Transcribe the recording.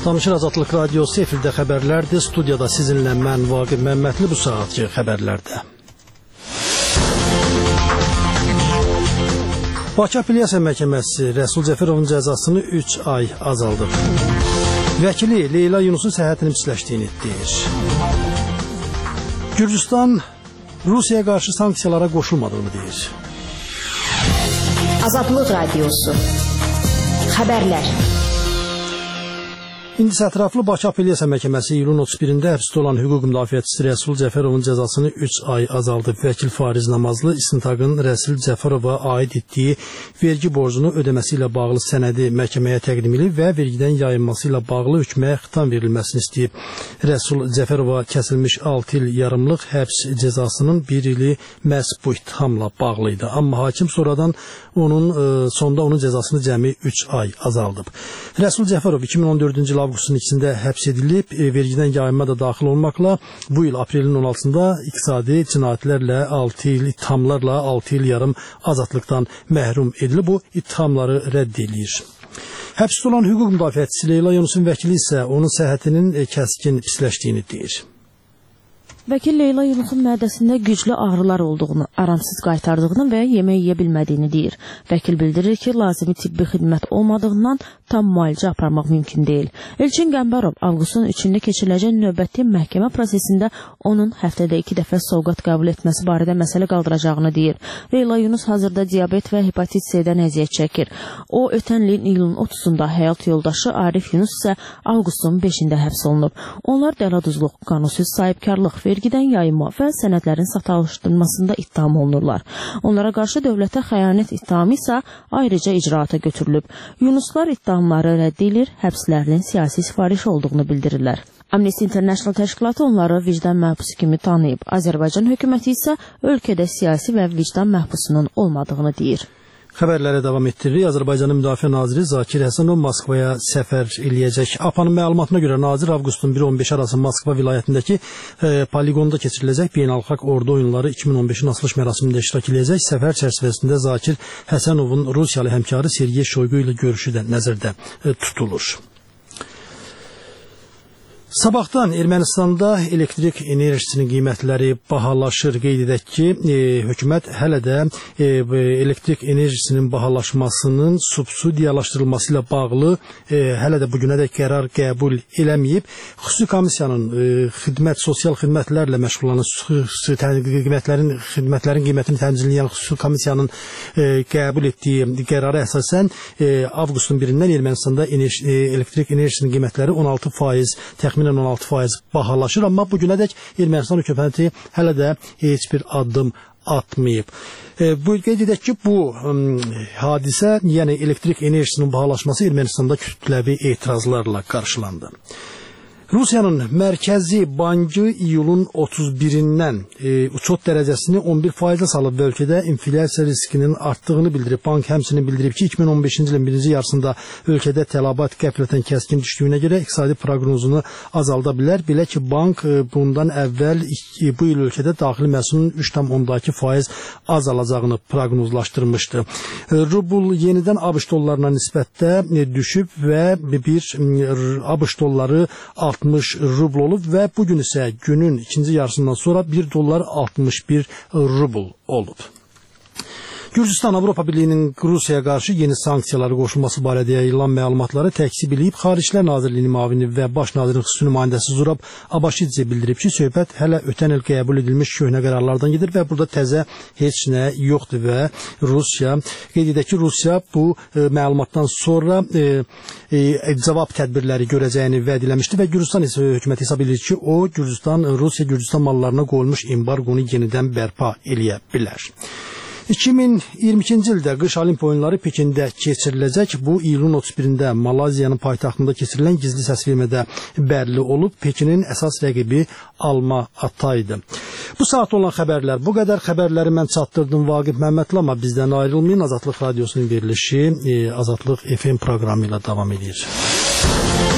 Danışır Azadlıq Radiosu efirdə xəbərlərdir. Studiyada sizinlə mən Vaqif Məmmədli bu saatçı xəbərlərdə. Bakı Apellyasiya Məhkəməsi Rəsul Cəfərovun cəzasını 3 ay azaldıb. Vəkili Leyla Yunusun səhhətinin pisləşdiyini deyir. Gürcüstan Rusiyaya qarşı sanksiyalara qoşulmadığını deyir. Azadlıq Radiosu xəbərlər. İndi ətraflı Bakı Apellyasiya Məhkəməsi iyulun 31-də həbsdə olan hüquq müdafiəçisi Rəsul Cəfərovun cəzasını 3 ay azaldıb. Vəkil Fariz Namazlı istintaqın Rəsul Cəfərova aid etdiyi vergi borcunu ödəməsi ilə bağlı sənədi məhkəməyə təqdim edib və vergidən yayınması ilə bağlı hökmə xitam verilməsini istəyib. Rəsul Cəfərova kəsilmiş 6 il yarımlıq həbs cəzasının 1 ili məhz bu ittihamla bağlı idi. Amma hakim sonradan sonda onun cəzasını cəmi 3 ay azaldıb. Rəsul Cəfərov 2014-cü il avqustun ikisində həbs edilib, vergidən yayınma da daxil olmaqla bu il aprelin 16-sında iqtisadi cinayətlərlə 6 il ittihamlarla 6 il yarım azadlıqdan məhrum edilib. Bu ittihamları rədd edir. Həbsdə olan hüquq müdafiəçisi Leyla Yunusun vəkili isə onun səhhətinin kəskin pisləşdiyini deyir. Vəkil Leyla Yunusun mədəsində güclü ağrılar olduğunu, aramsız qaytardığını və yemək yeyə bilmədiyini deyir. Vəkil bildirir ki, lazımi tibbi xidmət olmadığından tam müalicə aparmaq mümkün deyil. Elçin Qəmbərov avqustun 3-də keçiriləcək növbəti məhkəmə prosesində onun həftədə 2 dəfə sovqat qəbul etməsi barədə məsələ qaldıracağını deyir. Leyla Yunus hazırda diabet və hepatit C-dən əziyyət çəkir. O, ötən ilin iyulun 30-da həyat yoldaşı Arif Yunus isə avqustun 5-də həbs olunub. Onlar dələduzluq, qanunsuz sahibkarlıq, vergidən yayınma və sənədlərin satılışdırılmasında ittiham olunurlar. Onlara qarşı dövlətə xəyanət ittihamı isə ayrıca icraata götürülüb. Yunuslar ittihamları rədd edilir, həbslərinin siyasi sifariş olduğunu bildirirlər. Amnesty International təşkilatı onları vicdan məhbusu kimi tanıyıb. Azərbaycan hökuməti isə ölkədə siyasi və vicdan məhbusunun olmadığını deyir. Xəbərlərə davam etdiririk. Azərbaycanın Müdafiə Naziri Zakir Həsənov Moskvaya səfər eləyəcək. APA'nın məlumatına görə nazir avqustun 1-15 arası Moskva vilayətindəki poligonda keçiriləcək beynəlxalq ordu oyunları 2015-in açılış mərasimində iştirak eləyəcək. Səfər çərçivəsində Zakir Həsənovun Rusiyalı həmkarı Sergey Shoygu ilə görüşü də nəzərdə tutulur. Sabahdan Ermənistanda elektrik enerjisinin qiymətləri bahalaşır. Qeyd edək ki, hökumət hələ də elektrik enerjisinin bahalaşmasının subsidiyalaşdırılması ilə bağlı hələ də bugünədək qərar qəbul eləməyib. Xüsusi komissiyanın sosial xidmətlərlə məşğul olan xidmətlərin qiymətini tənzimləyən xüsusi komissiyanın qəbul etdiyi qərara əsasən avqustun 1-dən Ermənistanda elektrik enerjisinin qiymətləri 16% təxminən 16% bahalaşır, amma bugünədək Ermənistan hökuməti hələ də heç bir addım atmayıb. Qeyd edək ki, bu hadisə, yəni elektrik enerjisinin bahalaşması Ermənistanda kütləvi etirazlarla qarşılandı. Rusiyanın Mərkəzi Bankı iyulun 31-dən uçot dərəcəsini 11%-ə salıb və ölkədə inflyasiya riskinin artdığını bildirib. Bank həmçinin bildirib ki, 2015-ci ilin birinci yarısında ölkədə tələbat qəflətən kəskin düşdüyünə görə iqtisadi proqnozunu azalda bilər. Belə ki, bank bundan əvvəl bu il ölkədə daxili məhsulun 3,2% azalacağını proqnozlaşdırmışdı. Rubl yenidən ABŞ dollarına nisbətdə düşüb və bir ABŞ dolları 60 rubl olub və bugün isə günün ikinci yarısından sonra 1 dollar 61 rubl olub. Gürcüstan Avropa Birliyinin Rusiyaya qarşı yeni sanksiyaları qoşulması barədə yayılan məlumatları təkzib edib. Xariclər Nazirliyinin müavini və baş nazirin xüsusi nümayəndəsi Zurab Abaşidze bildirib ki, söhbət hələ ötən il qəbul edilmiş köhnə qərarlardan gedir və burada təzə heç nə yoxdur və Rusiya, qeyd edək ki, Rusiya bu məlumatdan sonra cavab tədbirləri görəcəyini vəd eləmişdi və Gürcüstan hökuməti hesab edir ki, o Rusiya-Gürcüstan mallarına qoyulmuş embarqonu yenidən bərpa eləyə bilər. 2022-ci ildə qış Olimpiya oyunları Pekində keçiriləcək. Bu iyulun 31-də Malaziyanın paytaxtında keçirilən gizli səsvermədə bəlli olub. Pekinin əsas rəqibi Alma-Ata idi. Bu saat olan xəbərlər bu qədər. Xəbərləri mən çatdırdım Vaqif Məmmədli, amma bizdən ayrılmayın. Azadlıq Radiosunun verilişi Azadlıq FM proqramı ilə davam edir.